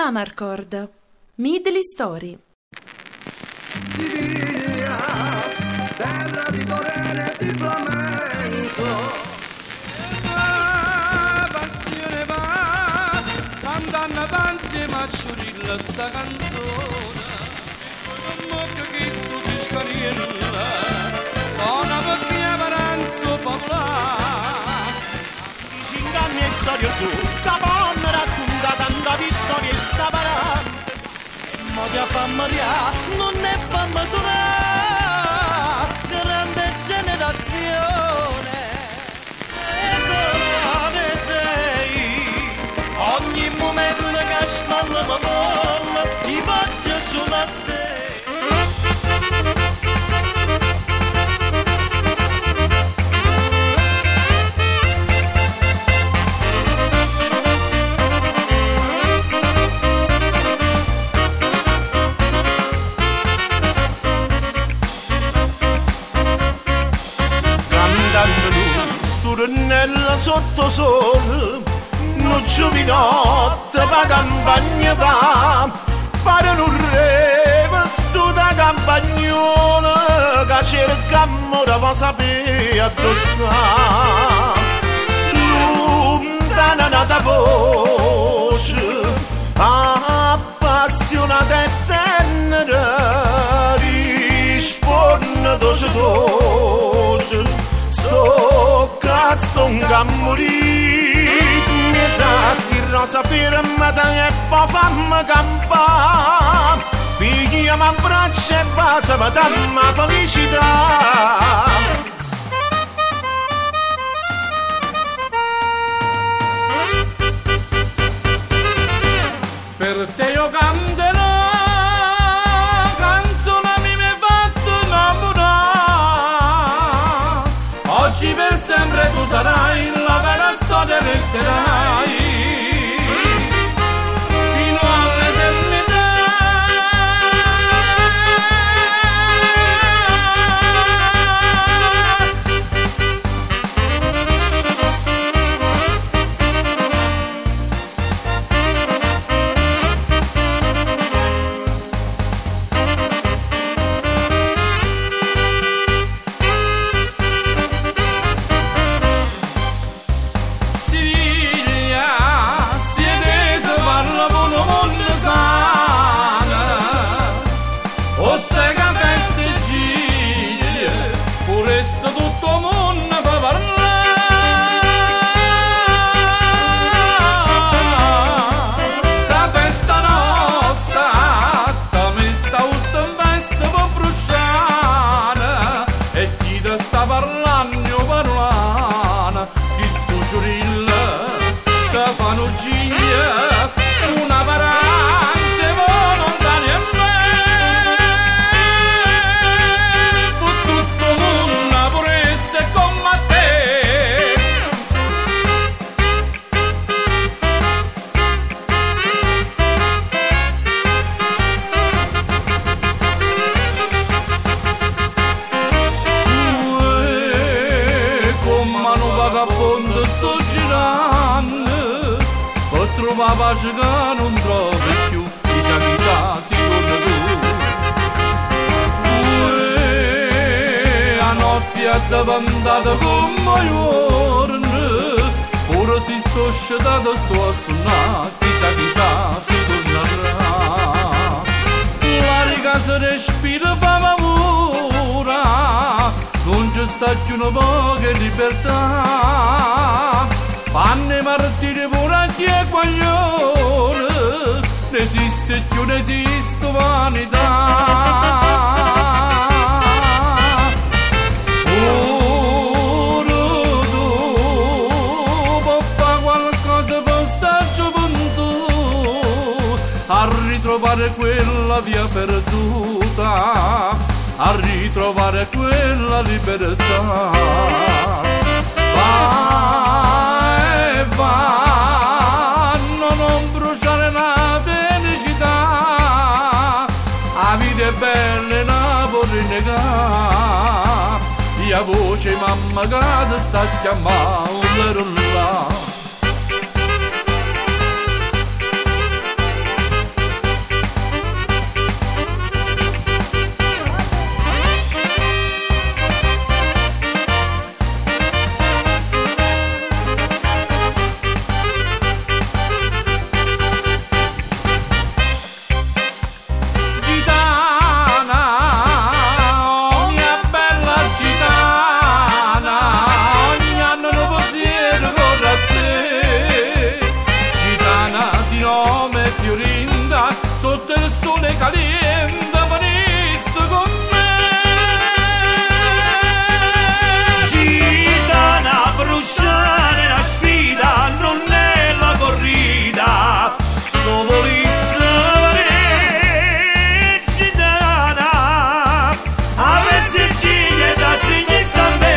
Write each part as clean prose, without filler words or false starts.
Amarcord, Midley Story. Siviglia, terra di torene di flamenco. Passione va, andando avanti ma ciurilla sta canzone. Non muoio che sto ci scariella, sono perché paranzo popolare. I 5 anni e storia su, da donna racconta tanta vittoria e sta parando. Modia famiglia, non è famma sola, grande generazione. E dove sei? Ogni momento che spalla ma molla, ti voglio solo a te. Nella sottosole, non giovinotte ma campagna va, pare un re vestito da campagnola che cerca amore ma sapere a dove sta. Lontana nata voce, appassionata e tenera, risponde doce. Sto cazzo un cammuri, mi sassi rosa firmata e poi fammi campare. Pigliami a braccia e basa ma dammi felicità. Per te io canterò, canzone mi hai fatto innamorare. Oggi per sempre tu sarai, la vera storia resterai. Fino all'eternità. Una varanza volontaria in me, per tutto il mondo pure essere come te. Come un vagabondo sto girando, trova pace che non trovi più, chissà si torna tu. A notte è davantata come giorno, ora si sto scetato sto a suonare, chissà si tornerà. La riga si respira fa paura, non c'è sta più una poca libertà. Fanno martiri pure a chi è guaglione, ne esiste più, ne esiste vanità. Ora tu può fare qualcosa per sta gioventù, a ritrovare quella via perduta, a ritrovare quella libertà. Vanno non bruciare la felicità, la vita è bella e non può rinnegare, la voce mamma che ti sta chiamando là. fiorinda, sotto il sole caliente, veniste con me. Gitana, bruciare la sfida, non è la corrida, lo volesse vedere, gitana, avessi ciglia da sinistra a me.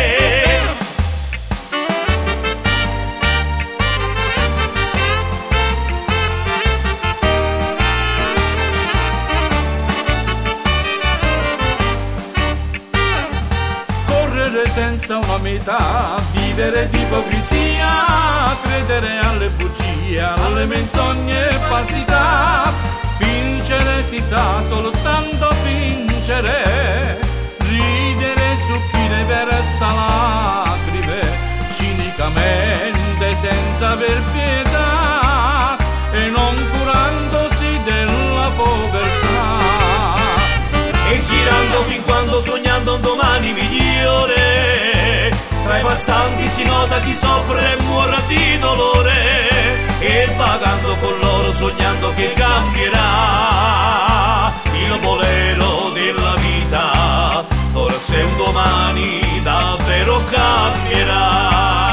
Senza una metà, vivere di ipocrisia, credere alle bugie, alle menzogne e falsità. Vincere si sa soltanto vincere, ridere su chi ne versa lacrime, cinicamente senza aver pietà e non curandosi della povertà. E girando fin quando sognando un domani migliore, tra i passanti si nota chi soffre e muore di dolore, e vagando con loro sognando che cambierà il bolero della vita, forse un domani davvero cambierà.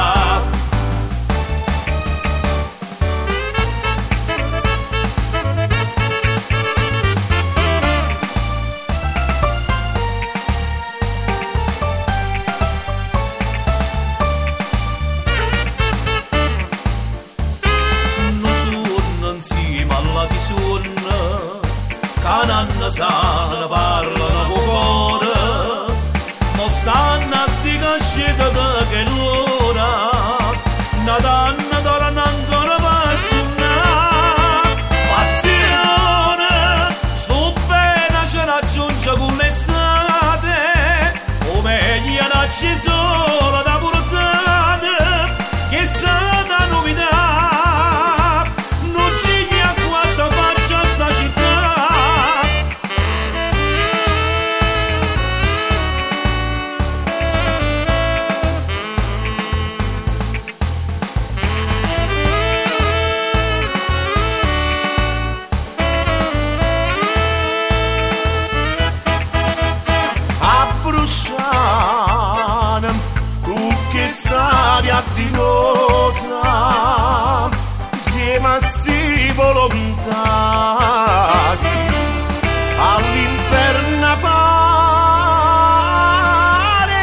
Cananna sana parlano con cuore, ma stanno a di cascita che l'ora, una danna torna ancora passuna. Passione, sto bene ce raggiunge con l'estate, o meglio c'è solo da portare, che è stata novità, non ci ha quanto faccia sta città. Stadia di rosa, insieme a sti volontari, all'inferno pare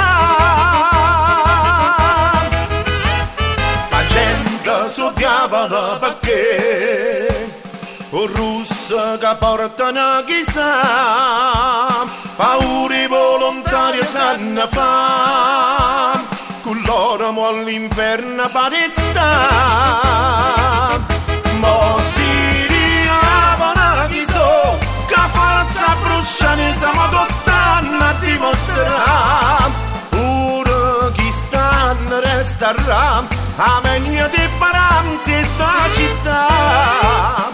sta. La gente sodiavano perché o russa che portano chissà, paure volontari sanno fa, con loro mo all'inferno pare sta. Mo si riavano chi so, che forza bruciane siamo stanno a dimostrare, ora chi stanno resterà a menia di paranzi in sta città.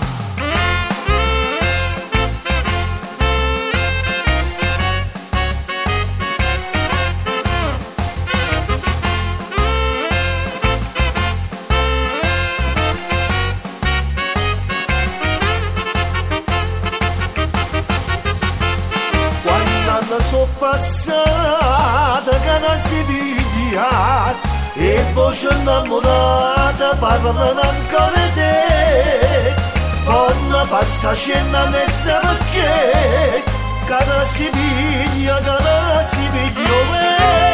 Sono passata che non si piglia e voce innamorata parlano ancora di te, quando passa scena ne sa perché, che non si piglia, che non si piglia.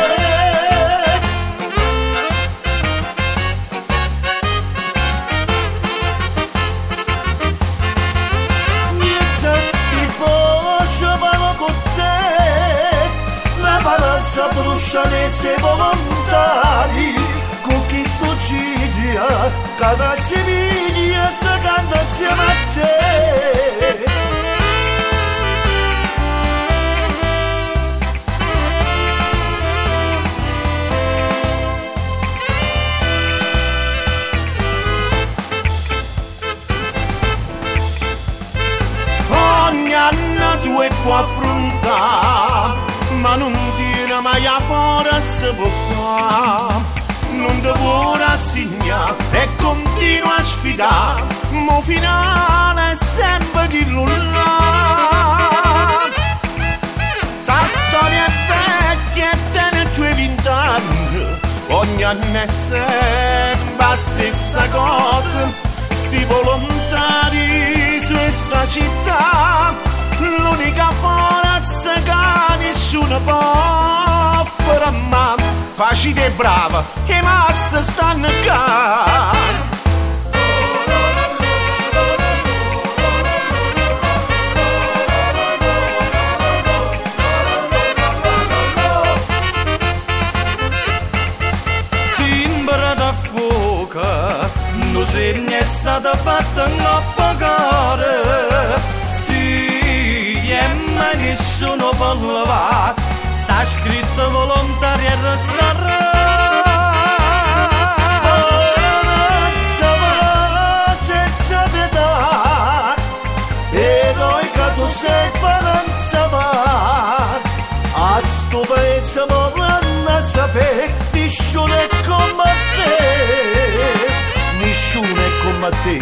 Palazza brucianese volontari, con chi sto cidia, cada Siviglia si canta insieme a te. Ogni anno tu puoi affrontare, ma non tiene mai a forza può fare, non ti vuole assegnare e continua a sfidare, mo finale è sempre chi nulla. Sa storia è vecchia e tiene i tuoi 20 anni, ogni anno è sempre la stessa cosa, sti volontari su questa città, l'unica forza che nessuno può fare, ma facile e brava, i master stanno qua. Non se ne è stata fatta a pagare, sì, e mai nessuno può lavare, sta scritto volontario e resterà. Senza pietà, eroica tu sei paranza va, a sto paese vorranno a sapere, nessuno è come te. Nessuno è come te.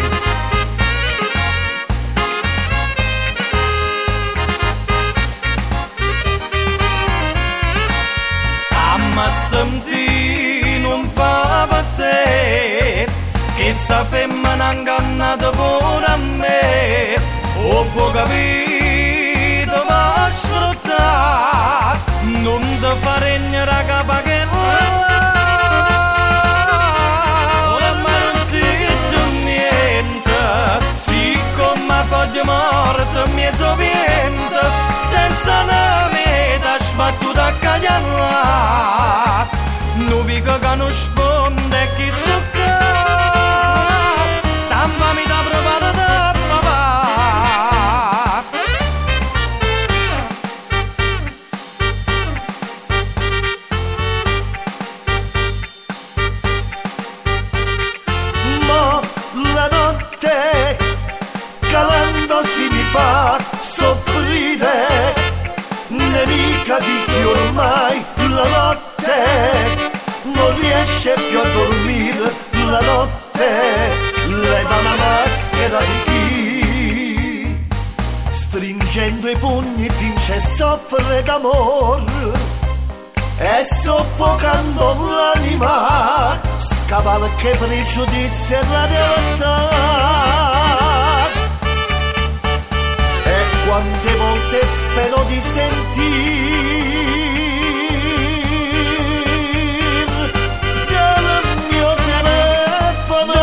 Stiamo a sentire, non fa per te, che sta femmina ingannata pure a me, o può capire, va a sfruttare, non ti fa regnare capa che di morte mi sovviente, senza una meta sbattuta a cagliarla, non vi che non risponde chi sto qua, stampa mi da provare da papà. Ma la notte calando si mi fa soffrire, nemica di chi ormai la notte non riesce più a dormire, la notte leva la maschera di chi stringendo i pugni finge soffre d'amore e soffocando l'anima scavalca i pregiudizi e la realtà. Quante volte spero di sentir dal mio telefono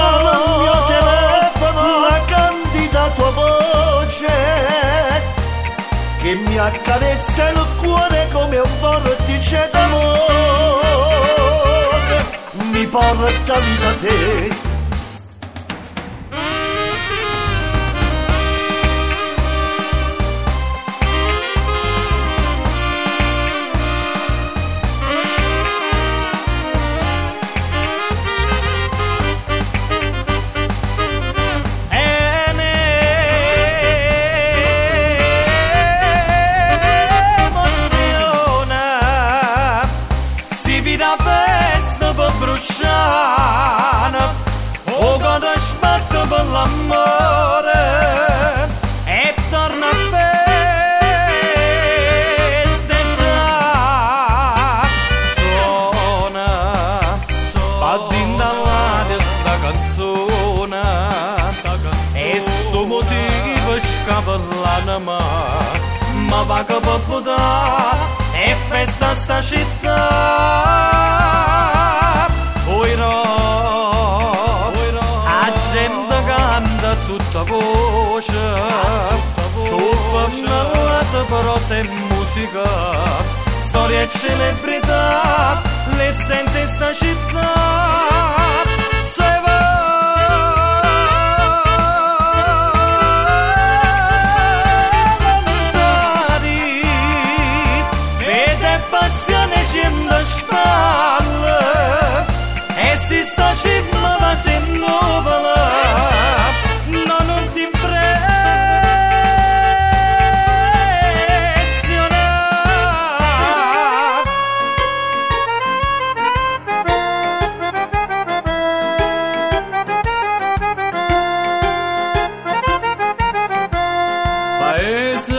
la candida tua voce che mi accarezza il cuore come un vortice d'amore, mi porta lì da te. O quando sbatto per l'amore e torna a festeggiare, suona battendo all'aria sta canzone e sto motivo scappa l'anima, ma va che può poter e festa sta città. Oi no, la gente canta a tutta voce, sopra ballata però se musica, storia e celebrità, l'essenza in sta città. Se volontari, fede e passione scende a spalle, e si sta cima va se nuvola, no non ti impressiona.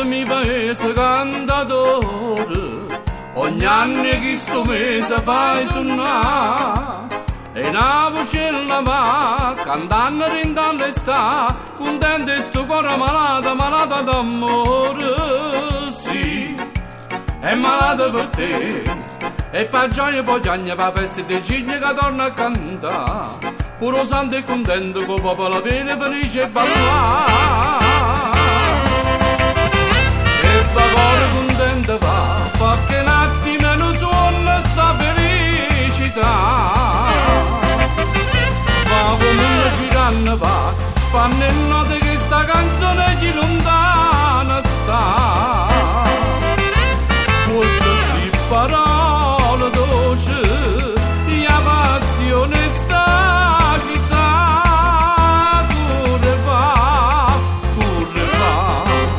del mio paese cantatore, ogni anno che sto mese fai suonare, e una voce la va, cantando rindando e sta, contento e sto cuore malato, malato d'amore, sì, è malato per te, e per gioia poi piagna per festa di ciglia che torna a cantare, puro santo e contento che il popolo vede felice e ballare. E va cuore contento va, perché un attimo non suona sta felicità. Va come un giranno va, spanne e note che sta canzone di lontana sta. Molte sti parole dolci, la passione sta città. Corre va, corre va.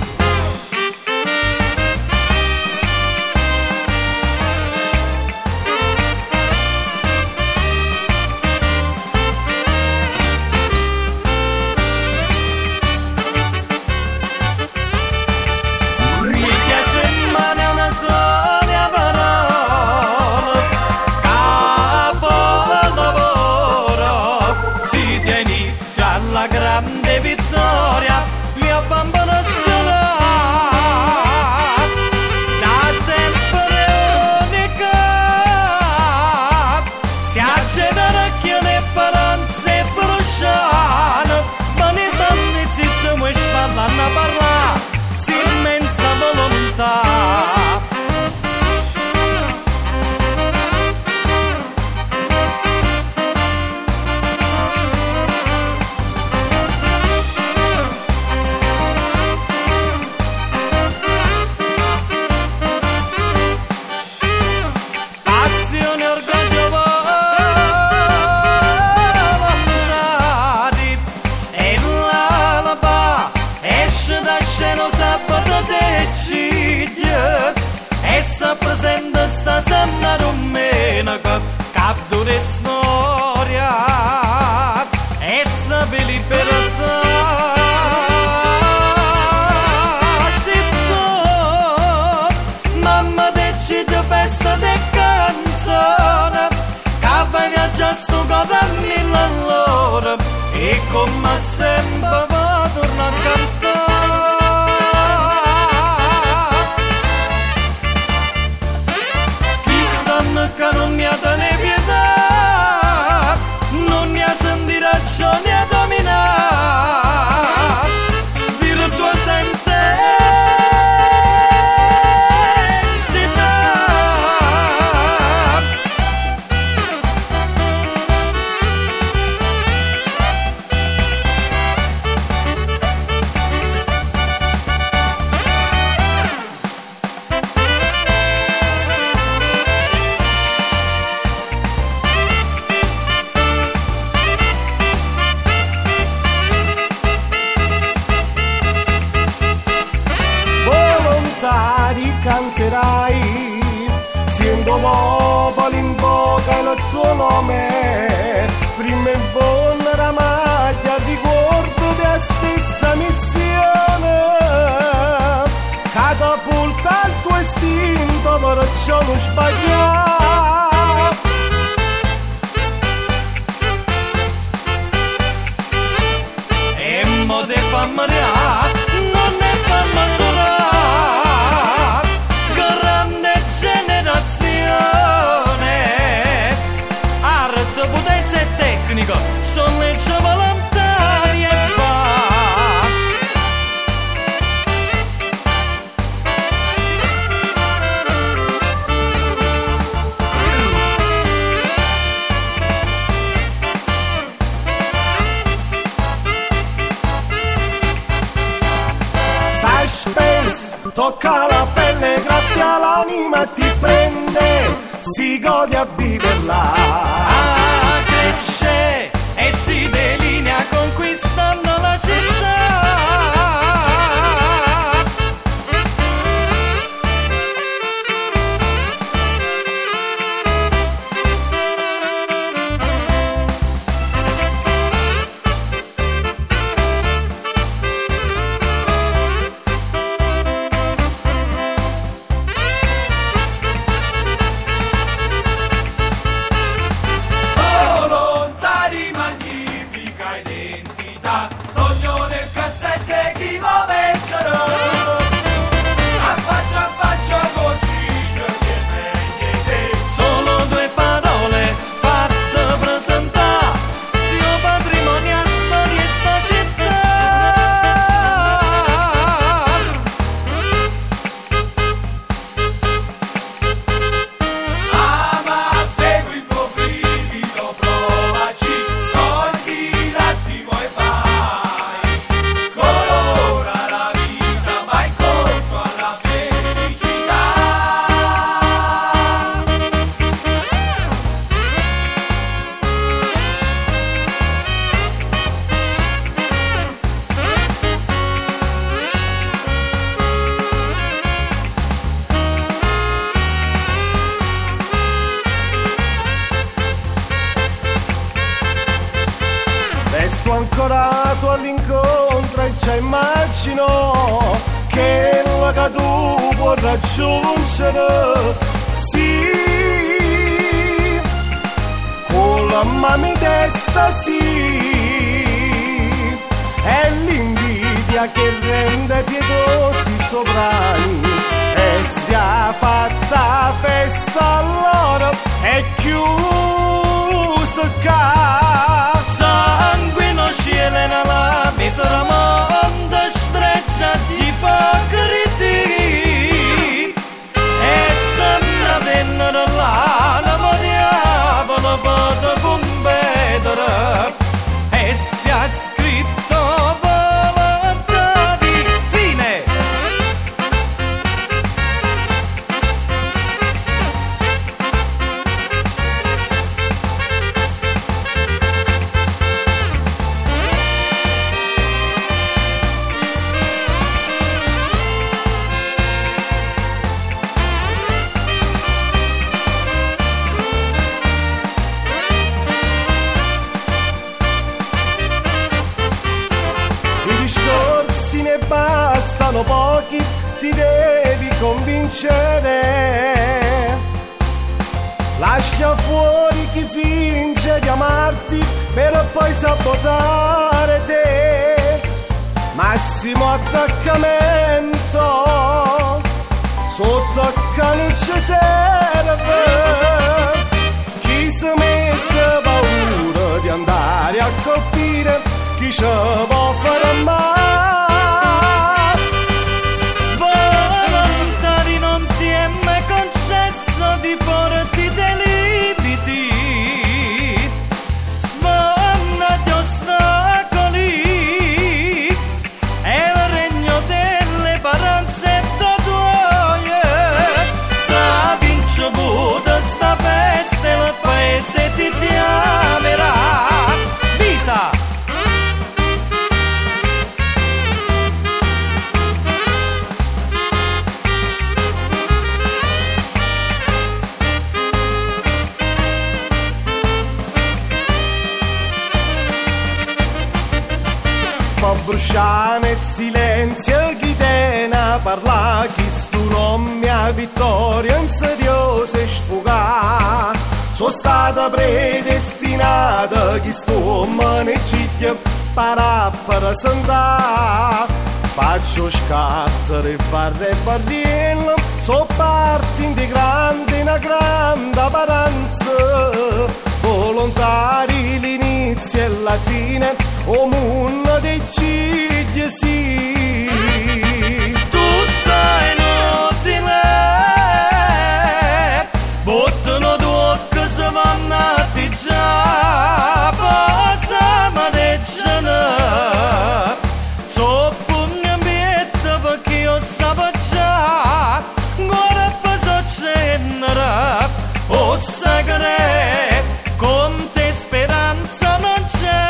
La grande vittoria li abbandona suonare da sempre unica, si accedano che le paranze bruciano, ma ne danni zitto e spallano a parlare, si immensa volontà. Essa presenta sta sanna domenica, capto di storia, essa per libertà. Se tu, mamma decide festa de canzone, che fai viaggiare sto cuore a mille all'ora, e come sempre va torna a cantare. Che non mi ha né pietà, non mi ha sentito ragione a dominare, virtuosa intensità. Canterai, sento popoli invocano il tuo nome, prima e volle la maglia, ricordo della stessa missione, catapulta il tuo istinto, perciò non sbagliare. E mo te fa moriare, non ne fa mazzolare. Arte, potenza e tecnico sono legge volontarie e va. Suspense, tocca la pelle, graffia l'anima e ti prende, si gode a viverla. Cresce e si delinea conquistando la città. immagino che la che tu puoi raggiungere, sì, con la mano testa, sì, è l'invidia che rende pietosi i sovrani, e si è fatta festa allora è chiuso ca sangue non scende nella mitra mondo streccia di ipocriti, e se ne vennero là la moriavano per competere, e si è scritto volontà di fine. Ne bastano pochi, ti devi convincere. Lascia fuori chi finge di amarti per poi sabotare te. Massimo attaccamento, sotto canuccio serve. Chi si mette paura di andare a colpire, chi ci può fare male. Di porti dei limiti, sfondati ostacoli, è il regno delle paranze tue. Sta vince Buddha, sta festa, il paese ti chiamerà vita. Ma bruciare nel silenzio chi te ne parla, chi stu non mia vittoria in serioso e sfugà. Sono stata predestinata, chi stu manegiglia per sentà. Faccio scattere barre e barriere, so parti integrante una grande apparenza. Volontari l'inizio e la fine, o mondo dei cigli sì. Tutto è inutile, buttano due che si vanno a già, posa maneggiano, so pugno ambiente perché io sapevo già, guarda per so cenere, o sagre, con te speranza non c'è.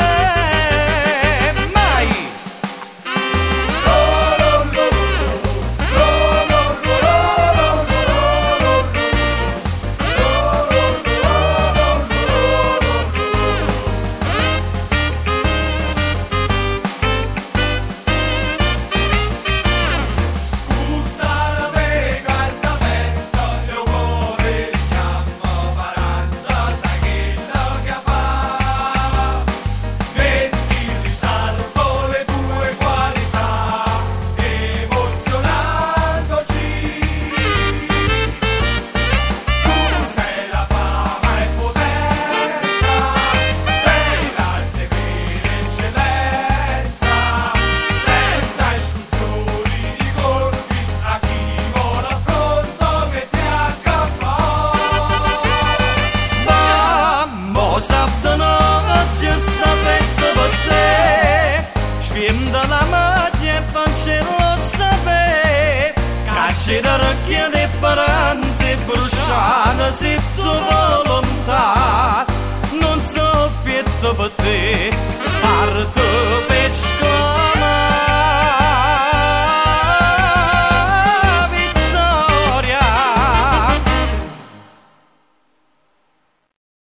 Chiede paranze bruciate se tu volontà non so pietto per te parto per